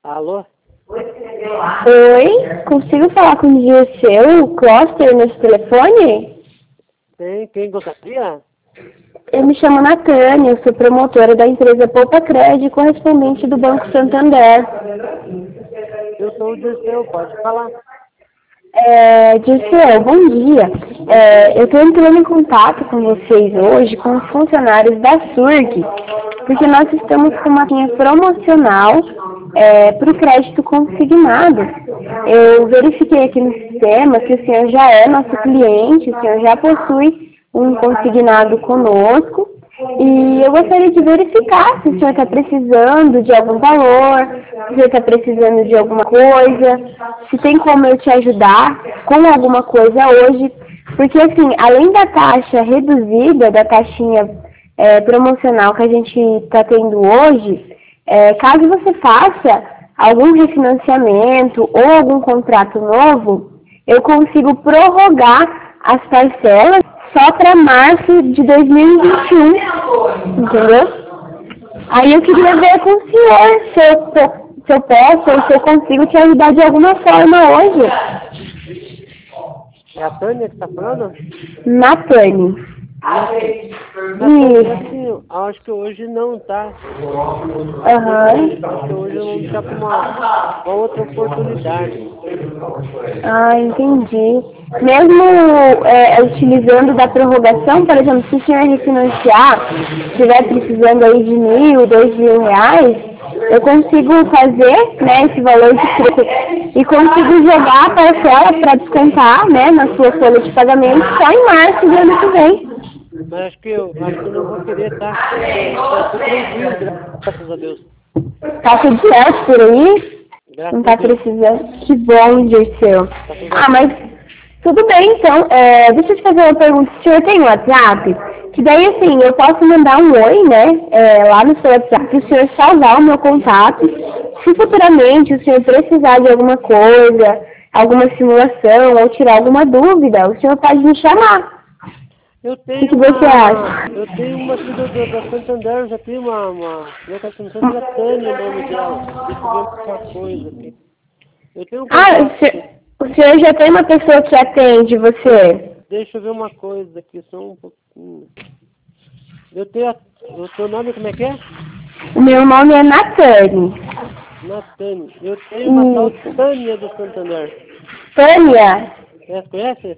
Alô? Oi, consigo falar com o Dirceu Cluster nesse telefone? Tem, quem gostaria? Eu me chamo Natânia, eu sou promotora da empresa Poupa Crédito, correspondente do Banco Santander. Eu sou o Dirceu, pode falar. Dirceu, bom dia. Eu estou entrando em contato com vocês hoje, com os funcionários da SURG, porque nós estamos com uma linha promocional para o crédito consignado. Eu verifiquei aqui no sistema que o senhor já é nosso cliente, o senhor já possui um consignado conosco, e eu gostaria de verificar se o senhor está precisando de algum valor, se o senhor está precisando de alguma coisa, se tem como eu te ajudar com alguma coisa hoje, porque assim, além da taxa reduzida, da taxinha promocional que a gente está tendo hoje, caso você faça algum refinanciamento ou algum contrato novo, eu consigo prorrogar as parcelas só para março de 2021, entendeu? Aí eu queria ver com o senhor se eu posso ou se eu consigo te ajudar de alguma forma hoje. É a Tânia que está falando? Natane. Natânia, assim, acho que hoje não, tá? Acho que hoje vamos deixar para uma outra oportunidade. Ah, entendi. Mesmo utilizando da prorrogação, por exemplo, se o senhor refinanciar, estiver precisando aí de 1.000, 2.000 reais, eu consigo fazer, né, esse valor de preço e consigo jogar a parcela para descontar, né, na sua folha de pagamento só em março do ano que vem. Mas acho que eu não vou querer, tá? Tô tranquilo, graças a Deus. Tá tudo certo por aí? Graças Não a tá Deus. precisando? Que bom, Dirceu. Tá tudo Ah, bem. mas tudo bem, então. Deixa eu te fazer uma pergunta. O senhor tem WhatsApp? Que daí, assim, eu posso mandar um oi, né? Lá no seu WhatsApp, para o senhor salvar o meu contato. Se futuramente o senhor precisar de alguma coisa, alguma simulação ou tirar alguma dúvida, o senhor pode me chamar. Eu O que tenho você acha? aqui da Santander, já tenho uma não sei se é Tânia o nome dela. Deixa eu ver uma coisa aqui. Eu tenho um Ah, contato aqui. o senhor já tem uma pessoa que atende você? Deixa eu ver uma coisa aqui, só um pouquinho. Eu tenho o seu nome como é que é? O meu nome é Natane. Natânia. Eu tenho uma tal Isso. Tânia do Santander. Tânia, Você conhece?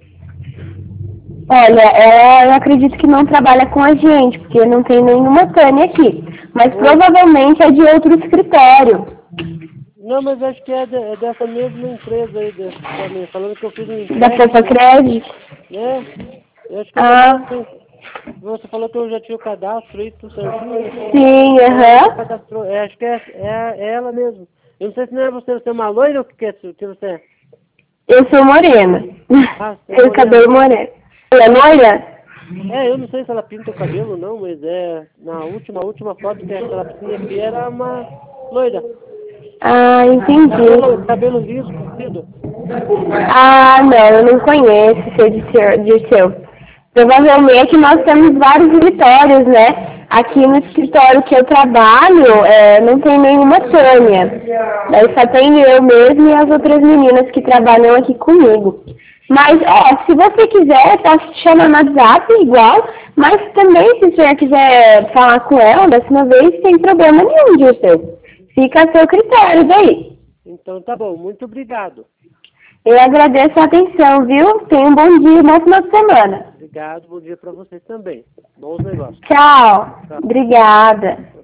olha, ela eu acredito que não trabalha com a gente, porque não tem nenhuma Tânia aqui. Mas Ou, provavelmente é de outro escritório. não, mas acho que é dessa mesma empresa aí, também, falando que eu fiz um Da Poupa empréstimo, Crédito. né? Eu acho que é da Ah, mesma. Você falou que eu já tinha o cadastro aí, tudo certinho, né? sim, aham. Cadastrou. Acho que é ela mesmo. Eu não sei se não é você é uma loira ou o que você é? Eu sou morena. Ah, você é Tenho morena. cabelo moreno. Ela é loira? Eu não sei se ela pinta o cabelo ou não, mas na última foto que ela tinha aqui era uma loira. Ah, entendi. Cabelo liso, comprido. Ah, não, eu não conheço seu Dirceu. Provavelmente nós temos vários escritórios, né? Aqui no escritório que eu trabalho, não tem nenhuma Tânia. Daí só tem eu mesmo e as outras meninas que trabalham aqui comigo. Mas, se você quiser, eu posso te chamar no WhatsApp igual, mas também se o senhor quiser falar com ela da próxima vez, sem problema nenhum, Dirceu. Fica a seu critério daí. Então tá bom, muito obrigado. Eu agradeço a atenção, viu? Tenha um bom dia e bom final de semana. Obrigado, bom dia para vocês também. Bons negócios. Tchau. Tchau. Obrigada.